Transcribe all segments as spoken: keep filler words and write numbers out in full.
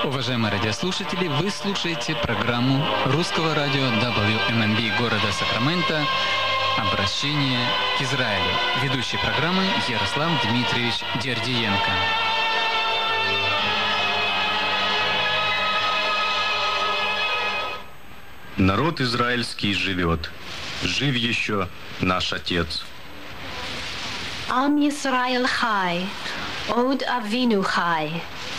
Уважаемые радиослушатели, вы слушаете программу русского радио дабл ю эм эм би города Сакраменто «Обращение к Израилю». Ведущий программы Ярослав Дмитриевич Дердиенко. Народ израильский живет, жив еще наш Отец. Ам Йисраэл хай, Од Авину хай.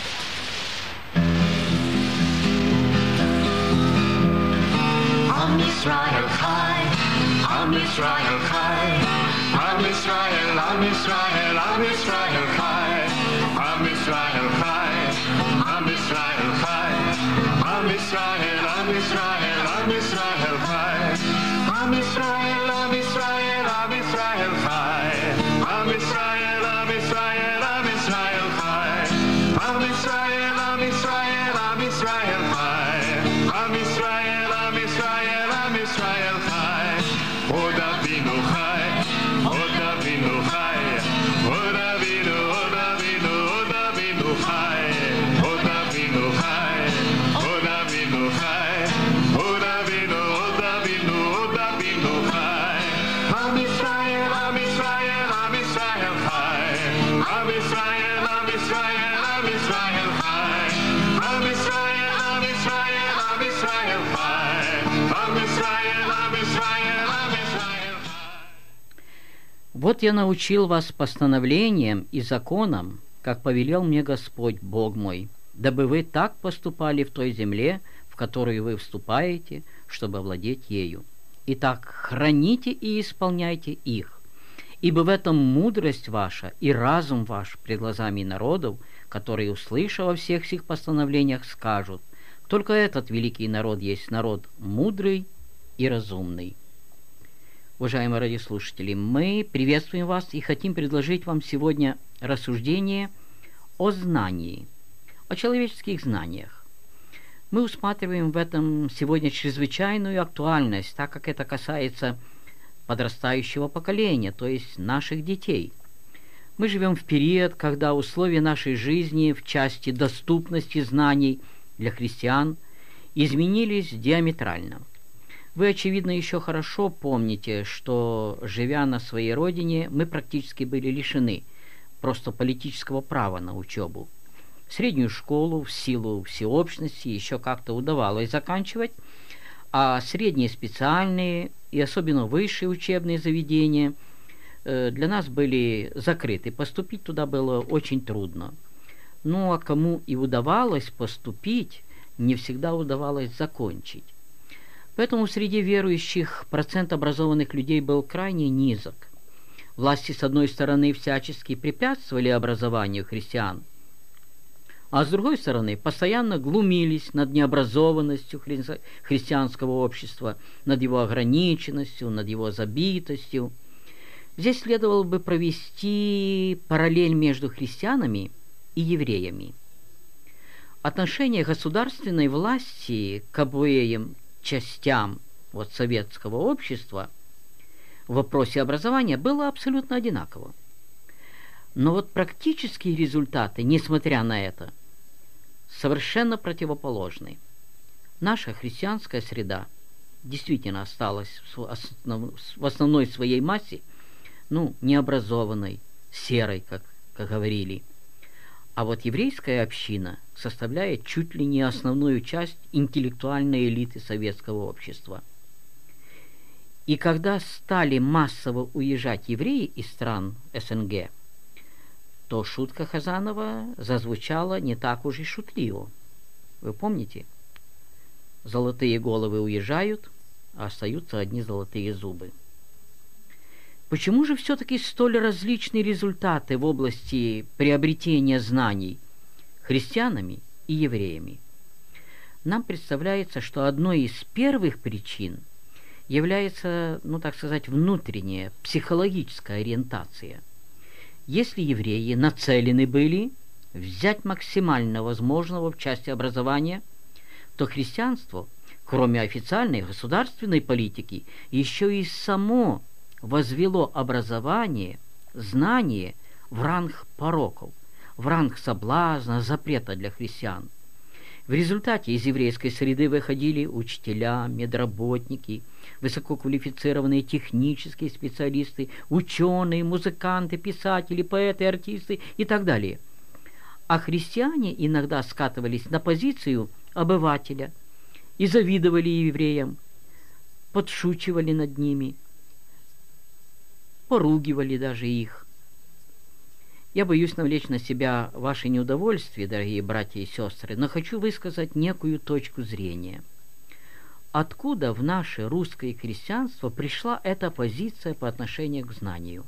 Am Yisrael Chai, Am Yisrael Chai, Am Yisrael, Am Yisrael, Am Yisrael Chai, Am Yisrael Chai, Am Yisrael Chai, Am Yisrael, Am Yisrael, Am Yisrael Chai, Am Yisrael, Am Yisrael, Am Yisrael Chai, Am Yisrael, Am Yisrael, Am Yisrael Chai, Am Yisrael, Am Yisrael, Am Yisrael Chai, Am Yisrael, Am Yisrael. Israel Chai, Od Avinu Chai, Od Avinu Chai, Od Avinu, Od Avinu, Od Avinu Chai, Od Avinu Chai, Od Avinu Chai, Od Avinu, Od Avinu, Od Avinu Chai. Am Israel, Am Israel, Am Israel Chai, Am Israel, Am Israel, Am Israel Chai, Am Israel, Am Israel, Am Israel Chai, Am Israel. Вот я научил вас постановлениям и законам, как повелел мне Господь, Бог мой, дабы вы так поступали в той земле, в которую вы вступаете, чтобы овладеть ею. Итак, храните и исполняйте их, ибо в этом мудрость ваша и разум ваш пред глазами народов, которые, услышав о всех сих постановлениях, скажут: только этот великий народ есть народ мудрый и разумный. Уважаемые радиослушатели, мы приветствуем вас и хотим предложить вам сегодня рассуждение о знании, о человеческих знаниях. Мы усматриваем в этом сегодня чрезвычайную актуальность, так как это касается подрастающего поколения, то есть наших детей. Мы живем в период, когда условия нашей жизни в части доступности знаний для христиан изменились диаметрально. Вы, очевидно, еще хорошо помните, что, живя на своей родине, мы практически были лишены просто политического права на учебу. Среднюю школу в силу всеобщности еще как-то удавалось заканчивать, а средние специальные и особенно высшие учебные заведения для нас были закрыты. Поступить туда было очень трудно. Ну, а кому и удавалось поступить, не всегда удавалось закончить. Поэтому среди верующих процент образованных людей был крайне низок. Власти, с одной стороны, всячески препятствовали образованию христиан, а с другой стороны, постоянно глумились над необразованностью хри- христианского общества, над его ограниченностью, над его забитостью. Здесь следовало бы провести параллель между христианами и евреями. Отношение государственной власти к обоим частям вот, советского общества в вопросе образования было абсолютно одинаково. Но вот практические результаты, несмотря на это, совершенно противоположны. Наша христианская среда действительно осталась в, основ... в основной своей массе, ну, необразованной, серой, как, как говорили. А вот еврейская община составляет чуть ли не основную часть интеллектуальной элиты советского общества. И когда стали массово уезжать евреи из стран эс эн гэ, то шутка Хазанова зазвучала не так уж и шутливо. Вы помните? Золотые головы уезжают, а остаются одни золотые зубы. Почему же все-таки столь различные результаты в области приобретения знаний христианами и евреями? Нам представляется, что одной из первых причин является, ну так сказать, внутренняя психологическая ориентация. Если евреи нацелены были взять максимально возможного в части образования, то христианство, кроме официальной государственной политики, еще и само возвело образование, знание в ранг пороков, в ранг соблазна, запрета для христиан. В результате из еврейской среды выходили учителя, медработники, высококвалифицированные технические специалисты, ученые, музыканты, писатели, поэты, артисты и так далее. А христиане иногда скатывались на позицию обывателя и завидовали евреям, подшучивали над ними, поругивали даже их. Я боюсь навлечь на себя ваше неудовольствие, дорогие братья и сестры, но хочу высказать некую точку зрения. Откуда в наше русское христианство пришла эта позиция по отношению к знанию?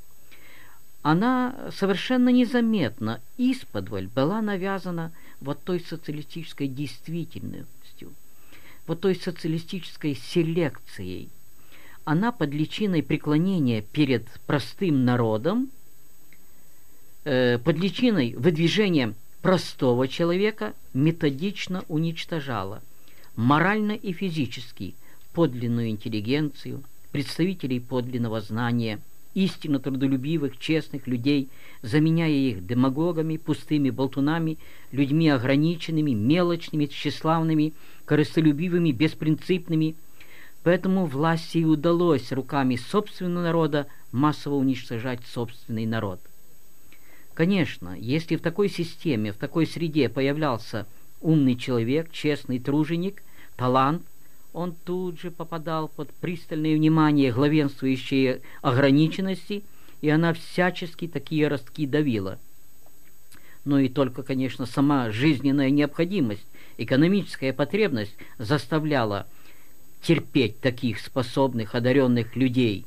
Она совершенно незаметно, исподволь была навязана вот той социалистической действительностью, вот той социалистической селекцией. Она под личиной преклонения перед простым народом, э, под личиной выдвижения простого человека методично уничтожала морально и физически подлинную интеллигенцию, представителей подлинного знания, истинно трудолюбивых, честных людей, заменяя их демагогами, пустыми болтунами, людьми ограниченными, мелочными, тщеславными, корыстолюбивыми, беспринципными. Поэтому власти и удалось руками собственного народа массово уничтожать собственный народ. Конечно, если в такой системе, в такой среде появлялся умный человек, честный труженик, талант, он тут же попадал под пристальное внимание главенствующей ограниченности, и она всячески такие ростки давила. Но и только, конечно, сама жизненная необходимость, экономическая потребность заставляла терпеть таких способных, одаренных людей.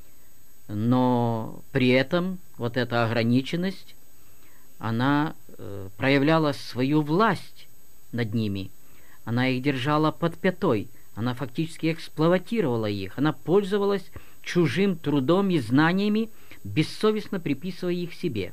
Но при этом вот эта ограниченность, она э, проявляла свою власть над ними. Она их держала под пятой, она фактически эксплуатировала их, она пользовалась чужим трудом и знаниями, бессовестно приписывая их себе.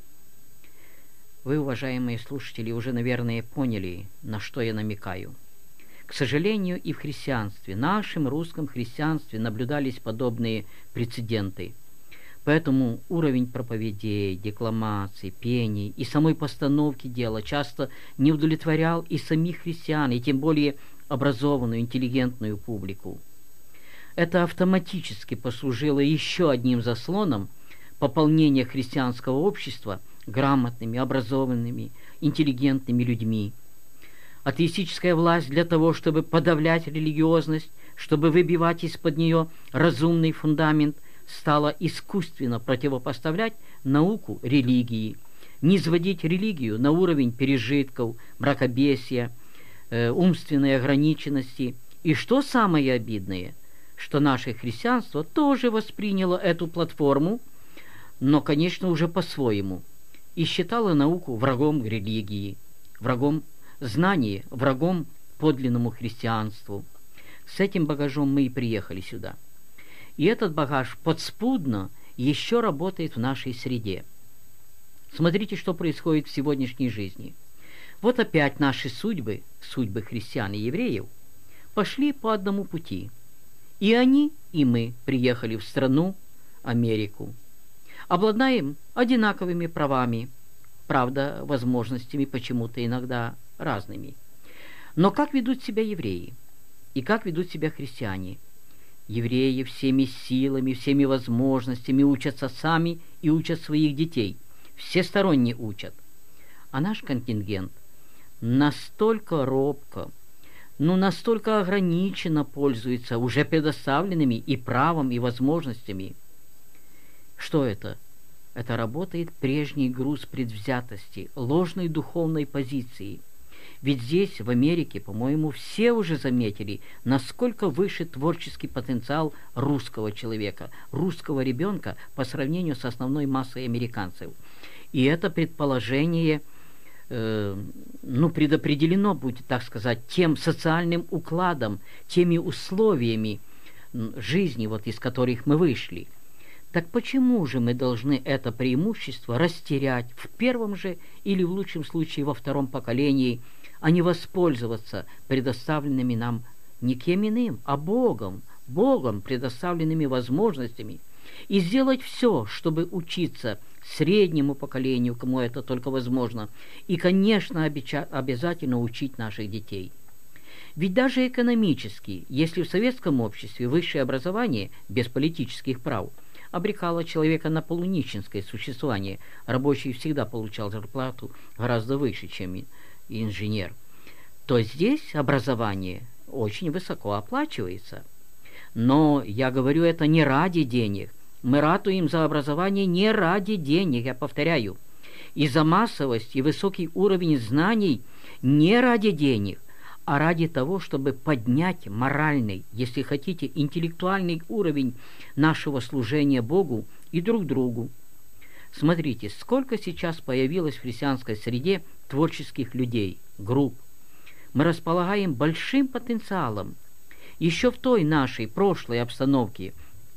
Вы, уважаемые слушатели, уже, наверное, поняли, на что я намекаю. К сожалению, и в христианстве, нашем русском христианстве, наблюдались подобные прецеденты. Поэтому уровень проповедей, декламаций, пений и самой постановки дела часто не удовлетворял и самих христиан, и тем более образованную, интеллигентную публику. Это автоматически послужило еще одним заслоном пополнения христианского общества грамотными, образованными, интеллигентными людьми. Атеистическая власть для того, чтобы подавлять религиозность, чтобы выбивать из-под нее разумный фундамент, стала искусственно противопоставлять науку религии, низводить религию на уровень пережитков, мракобесия, э, умственной ограниченности. И что самое обидное, что наше христианство тоже восприняло эту платформу, но, конечно, уже по-своему, и считало науку врагом религии, врагом знания, врагом подлинному христианству. С этим багажом мы и приехали сюда. И этот багаж подспудно еще работает в нашей среде. Смотрите, что происходит в сегодняшней жизни. Вот опять наши судьбы, судьбы христиан и евреев, пошли по одному пути. И они, и мы приехали в страну Америку. Обладаем одинаковыми правами, правда, возможностями почему-то иногда разными. Но как ведут себя евреи? И как ведут себя христиане? Евреи всеми силами, всеми возможностями учатся сами и учат своих детей. Всесторонне учат. А наш контингент настолько робко, ну настолько ограниченно пользуется уже предоставленными и правом, и возможностями. Что это? Это работает прежний груз предвзятости, ложной духовной позиции. Ведь здесь, в Америке, по-моему, все уже заметили, насколько выше творческий потенциал русского человека, русского ребенка по сравнению с основной массой американцев. И это предположение э, ну, предопределено, будет так сказать, тем социальным укладом, теми условиями жизни, вот, из которых мы вышли. Так почему же мы должны это преимущество растерять в первом же или в лучшем случае во втором поколении, а не воспользоваться предоставленными нам не кем иным, а Богом, Богом предоставленными возможностями, и сделать все, чтобы учиться среднему поколению, кому это только возможно, и, конечно, обязательно учить наших детей. Ведь даже экономически, если в советском обществе высшее образование без политических прав обрекало человека на полунищенское существование, рабочий всегда получал зарплату гораздо выше, чем инженер, то здесь образование очень высоко оплачивается. Но я говорю это не ради денег. Мы ратуем за образование не ради денег, я повторяю. И за массовость и высокий уровень знаний не ради денег, а ради того, чтобы поднять моральный, если хотите, интеллектуальный уровень нашего служения Богу и друг другу. Смотрите, сколько сейчас появилось в христианской среде творческих людей, групп. Мы располагаем большим потенциалом. Еще в той нашей прошлой обстановке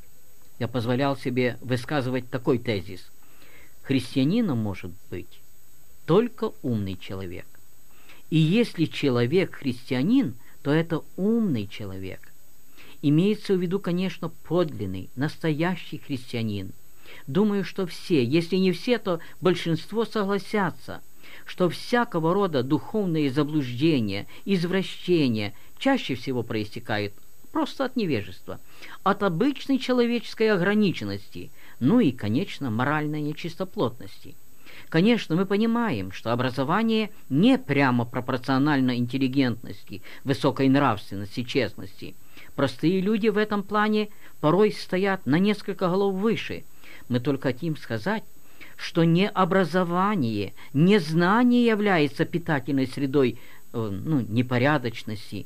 я позволял себе высказывать такой тезис. Христианином может быть только умный человек. И если человек христианин, то это умный человек. Имеется в виду, конечно, подлинный, настоящий христианин. Думаю, что все, если не все, то большинство согласятся, что всякого рода духовные заблуждения, извращения чаще всего проистекают просто от невежества, от обычной человеческой ограниченности, ну и, конечно, моральной нечистоплотности. Конечно, мы понимаем, что образование не прямо пропорционально интеллигентности, высокой нравственности, честности. Простые люди в этом плане порой стоят на несколько голов выше. Мы только хотим сказать, что не образование, не знание является питательной средой ну, непорядочности.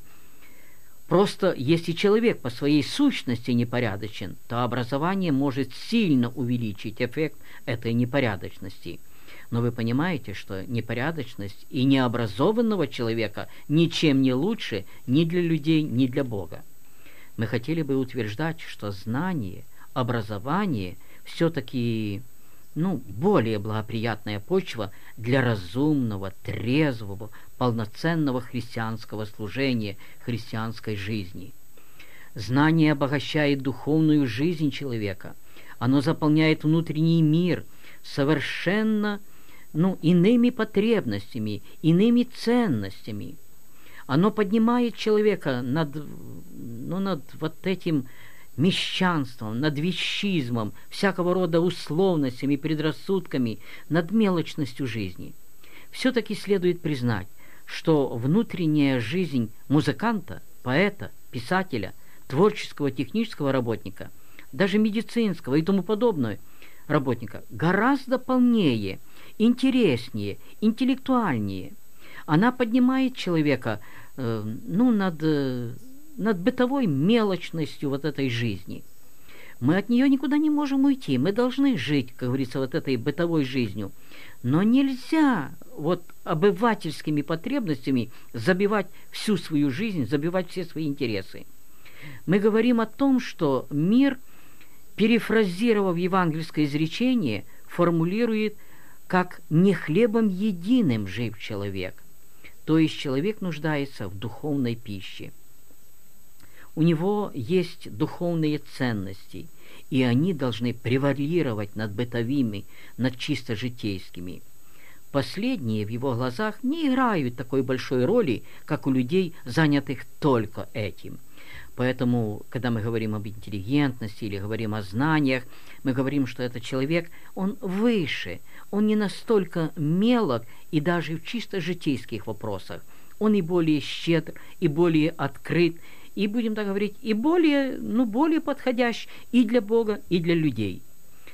Просто если человек по своей сущности непорядочен, то образование может сильно увеличить эффект этой непорядочности. Но вы понимаете, что непорядочность и необразованного человека ничем не лучше ни для людей, ни для Бога. Мы хотели бы утверждать, что знание, образование все-таки ну, более благоприятная почва для разумного, трезвого, полноценного христианского служения, христианской жизни. Знание обогащает духовную жизнь человека. Оно заполняет внутренний мир совершенно ну, иными потребностями, иными ценностями. Оно поднимает человека над, ну, над вот этим мещанством, над вещизмом, всякого рода условностями, предрассудками, над мелочностью жизни. Все-таки следует признать, что внутренняя жизнь музыканта, поэта, писателя, творческого технического работника, даже медицинского и тому подобное работника гораздо полнее, интереснее, интеллектуальнее. Она поднимает человека э, ну, над, э, над бытовой мелочностью вот этой жизни. Мы от нее никуда не можем уйти. Мы должны жить, как говорится, вот этой бытовой жизнью. Но нельзя вот обывательскими потребностями забивать всю свою жизнь, забивать все свои интересы. Мы говорим о том, что мир, перефразировав евангельское изречение, формулирует как «не хлебом единым жив человек». То есть человек нуждается в духовной пище. У него есть духовные ценности, и они должны превалировать над бытовыми, над чисто житейскими. Последние в его глазах не играют такой большой роли, как у людей, занятых только этим. Поэтому, когда мы говорим об интеллигентности или говорим о знаниях, мы говорим, что этот человек, он выше, он не настолько мелок и даже в чисто житейских вопросах. Он и более щедр, и более открыт, и, будем так говорить, и более, ну, более подходящ и для Бога, и для людей.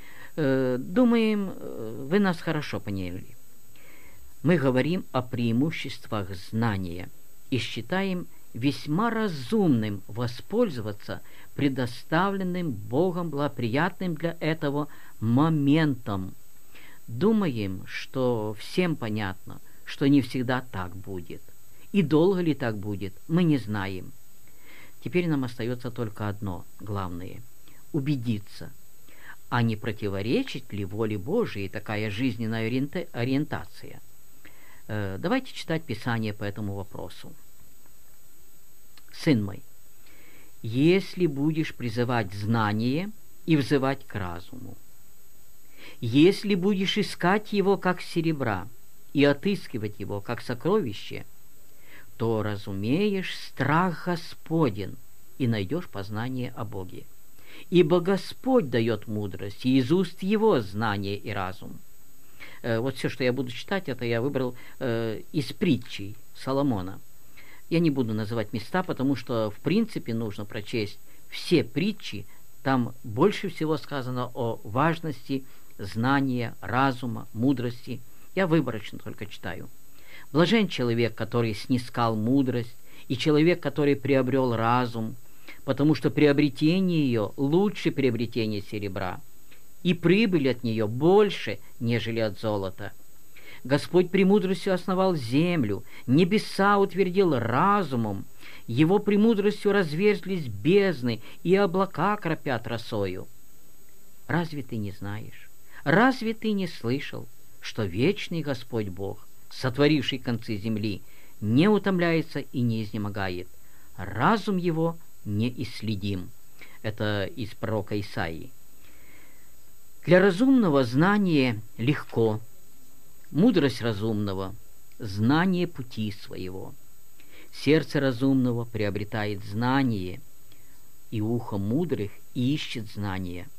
Думаем, вы нас хорошо поняли. Мы говорим о преимуществах знания и считаем весьма разумным воспользоваться предоставленным Богом благоприятным для этого моментом. Думаем, что всем понятно, что не всегда так будет. И долго ли так будет, мы не знаем. Теперь нам остается только одно, главное – убедиться, а не противоречит ли воле Божией такая жизненная ориентация. Давайте читать Писание по этому вопросу. «Сын мой, если будешь призывать знание и взывать к разуму, Если будешь искать его, как серебра, и отыскивать его, как сокровище, то разумеешь страх Господен и найдешь познание о Боге. Ибо Господь дает мудрость, и из уст Его знание и разум». Вот все, что я буду читать, это я выбрал э, из притчей Соломона. Я не буду называть места, потому что, в принципе, нужно прочесть все притчи. Там больше всего сказано о важности знания, разума, мудрости. Я выборочно только читаю. «Блажен человек, который снискал мудрость, и человек, который приобрел разум, потому что приобретение ее лучше приобретения серебра, и прибыль от нее больше, нежели от золота. Господь премудростью основал землю, небеса утвердил разумом, Его премудростью разверзлись бездны, и облака кропят росою. Разве ты не знаешь, разве ты не слышал, что вечный Господь Бог, сотворивший концы земли, не утомляется и не изнемогает? Разум Его неисследим». Это из пророка Исаии. Для разумного знание легко, мудрость разумного – знание пути своего. Сердце разумного приобретает знание, и ухо мудрых ищет знание.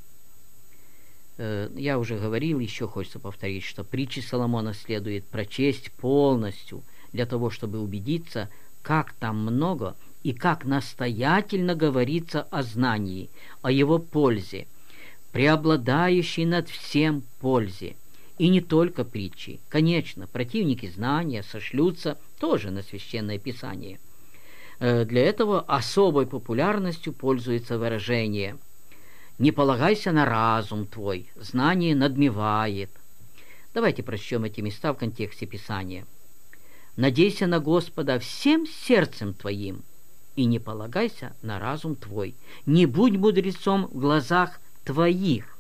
Я уже говорил, еще хочется повторить, что притчи Соломона следует прочесть полностью для того, чтобы убедиться, как там много и как настоятельно говорится о знании, о его пользе, преобладающей над всем пользе. И не только притчи. Конечно, противники знания сошлются тоже на Священное Писание. Для этого особой популярностью пользуется выражение «не полагайся на разум твой, знание надмевает». Давайте прочтем эти места в контексте Писания. «Надейся на Господа всем сердцем твоим, и не полагайся на разум твой, не будь мудрецом в глазах твоих».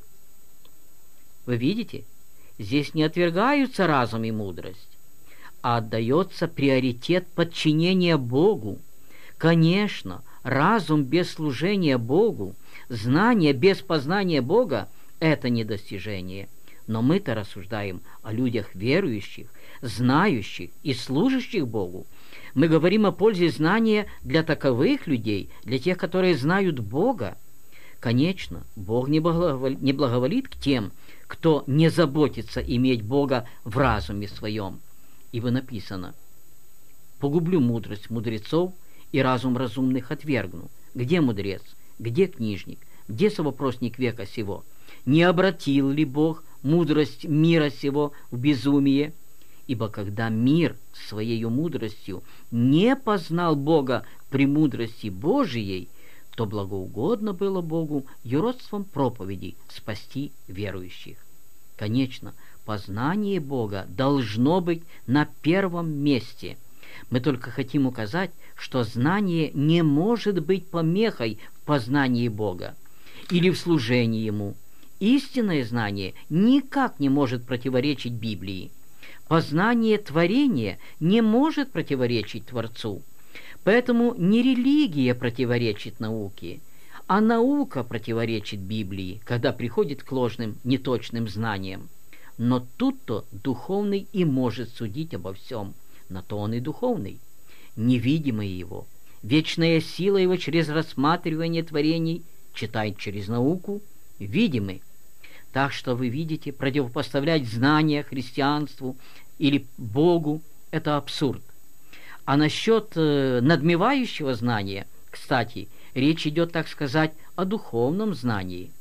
Вы видите? Здесь не отвергаются разум и мудрость, а отдается приоритет подчинения Богу. Конечно, разум без служения Богу, знание без познания Бога – это недостижение. Но мы-то рассуждаем о людях верующих, знающих и служащих Богу. Мы говорим о пользе знания для таковых людей, для тех, которые знают Бога. Конечно, Бог не благоволит к тем, кто не заботится иметь Бога в разуме своем. Ибо написано: «Погублю мудрость мудрецов, и разум разумных отвергну». Где мудрец? Где книжник? Где совопросник века сего? Не обратил ли Бог мудрость мира сего в безумие? Ибо когда мир своею мудростью не познал Бога премудрости Божией, то благоугодно было Богу юродством проповеди спасти верующих. Конечно, познание Бога должно быть на первом месте. Мы только хотим указать, что знание не может быть помехой в познании Бога или в служении Ему. Истинное знание никак не может противоречить Библии. Познание творения не может противоречить Творцу. Поэтому не религия противоречит науке, а наука противоречит Библии, когда приходит к ложным, неточным знаниям. Но тут-то духовный и может судить обо всем, на то он и духовный. Невидимое его, вечная сила его через рассматривание творений читает через науку, видимы. Так что вы видите, противопоставлять знания христианству или Богу – это абсурд. А насчет э, надмевающего знания, кстати, речь идет, так сказать, о духовном знании.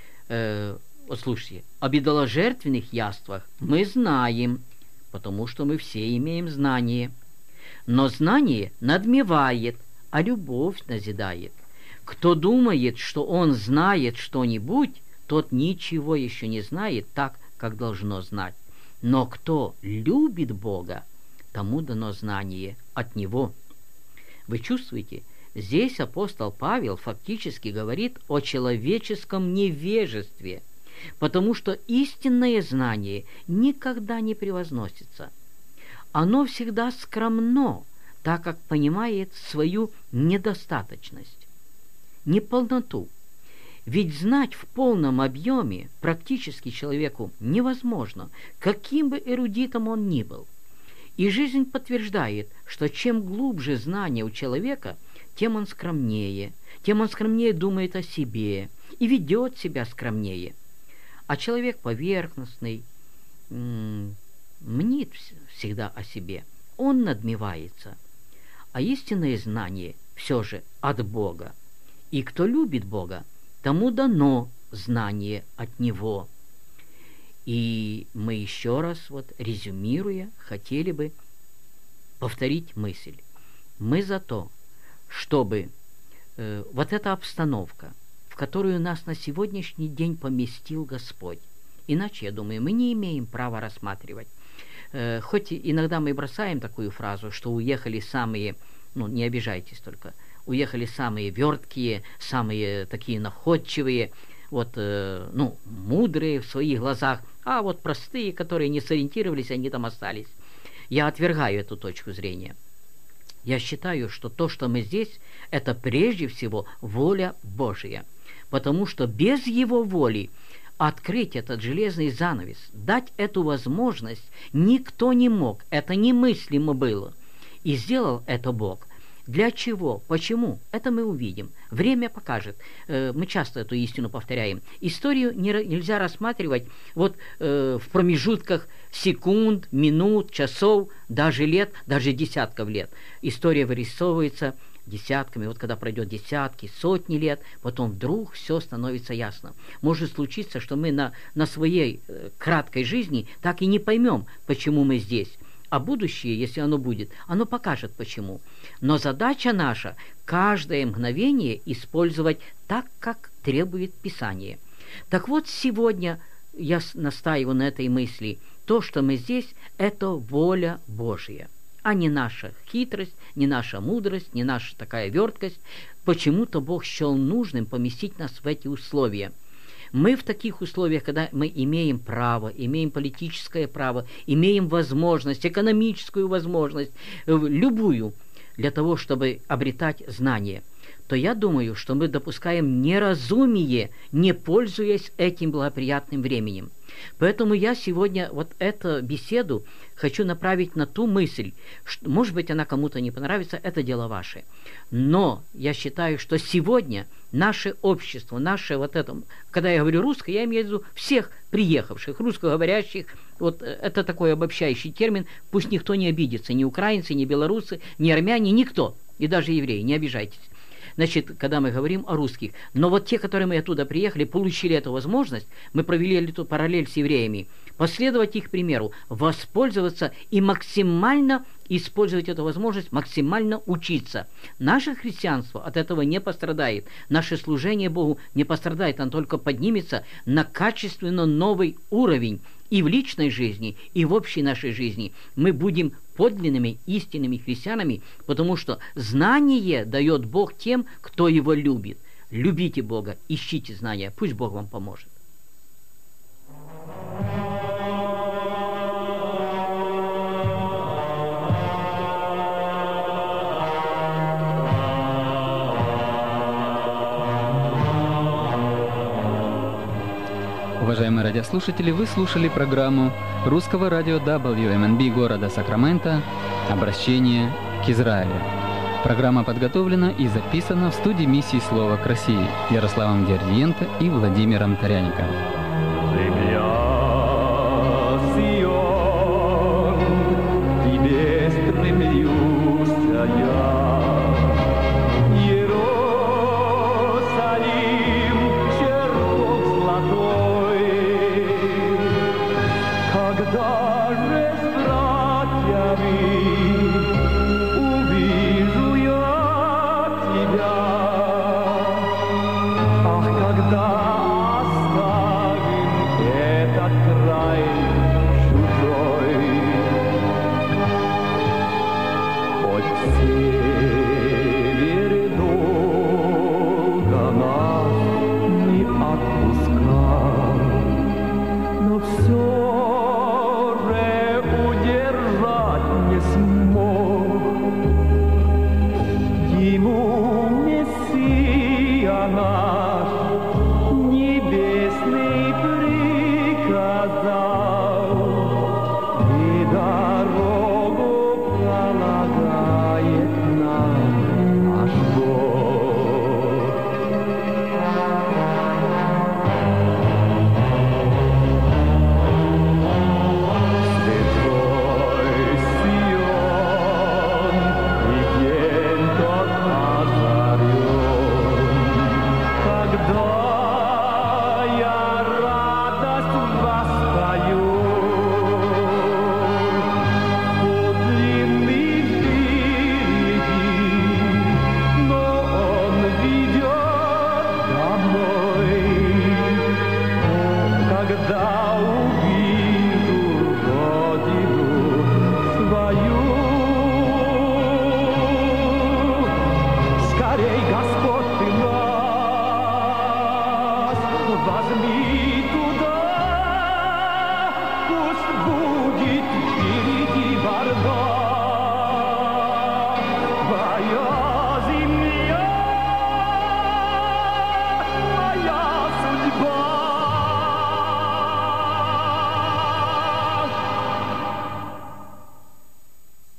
Э, вот слушайте, об идоложертвенных яствах мы знаем, потому что мы все имеем знание. Но знание надмевает, а любовь назидает. Кто думает, что он знает что-нибудь, тот ничего еще не знает так, как должно знать. Но кто любит Бога, тому дано знание от Него. Вы чувствуете, здесь апостол Павел фактически говорит о человеческом невежестве, потому что истинное знание никогда не превозносится. Оно всегда скромно, так как понимает свою недостаточность, неполноту. Ведь знать в полном объеме практически человеку невозможно, каким бы эрудитом он ни был. И жизнь подтверждает, что чем глубже знание у человека, тем он скромнее, тем он скромнее думает о себе и ведет себя скромнее. А человек поверхностный, м- мнит всегда о себе, он надмевается. А истинное знание все же от Бога. И кто любит Бога, тому дано знание от Него. И мы еще раз, вот резюмируя, хотели бы повторить мысль. Мы за то, чтобы э, вот эта обстановка, в которую нас на сегодняшний день поместил Господь, иначе, я думаю, мы не имеем права рассматривать. Э, хоть иногда мы бросаем такую фразу, что уехали самые, ну, не обижайтесь только, уехали самые верткие, самые такие находчивые, вот, э, ну, мудрые в своих глазах, а вот простые, которые не сориентировались, они там остались. Я отвергаю эту точку зрения. Я считаю, что то, что мы здесь, это прежде всего воля Божия, потому что без Его воли открыть этот железный занавес, дать эту возможность никто не мог, это немыслимо было, и сделал это Бог. Для чего? Почему? Это мы увидим. Время покажет. Мы часто эту истину повторяем. Историю нельзя рассматривать вот в промежутках секунд, минут, часов, даже лет, даже десятков лет. История вырисовывается десятками. Вот когда пройдет десятки, сотни лет, потом вдруг все становится ясно. Может случиться, что мы на, на своей краткой жизни так и не поймем, почему мы здесь. А будущее, если оно будет, оно покажет почему. Но задача наша – каждое мгновение использовать так, как требует Писание. Так вот, сегодня я настаиваю на этой мысли. То, что мы здесь – это воля Божья, а не наша хитрость, не наша мудрость, не наша такая верткость. Почему-то Бог счел нужным поместить нас в эти условия. Мы в таких условиях, когда мы имеем право, имеем политическое право, имеем возможность, экономическую возможность, любую, для того, чтобы обретать знания, то я думаю, что мы допускаем неразумие, не пользуясь этим благоприятным временем. Поэтому я сегодня вот эту беседу хочу направить на ту мысль, что, может быть, она кому-то не понравится, это дело ваше. Но я считаю, что сегодня наше общество, наше вот это, когда я говорю русское, я имею в виду всех приехавших, русскоговорящих, вот это такой обобщающий термин, пусть никто не обидится, ни украинцы, ни белорусы, ни армяне, никто, и даже евреи, не обижайтесь. Значит, когда мы говорим о русских. Но вот те, которые мы оттуда приехали, получили эту возможность, мы провели эту параллель с евреями, последовать их примеру, воспользоваться и максимально использовать эту возможность, максимально учиться. Наше христианство от этого не пострадает. Наше служение Богу не пострадает, оно только поднимется на качественно новый уровень и в личной жизни, и в общей нашей жизни. Мы будем подлинными, истинными христианами, потому что знание дает Бог тем, кто Его любит. Любите Бога, ищите знания, пусть Бог вам поможет. Уважаемые радиослушатели, вы слушали программу русского радио дабл ю эм эн би города Сакраменто «Обращение к Израилю». Программа подготовлена и записана в студии миссии «Слово к России» Ярославом Дердиенко и Владимиром Таряниковым. Ах, когда оставим was mir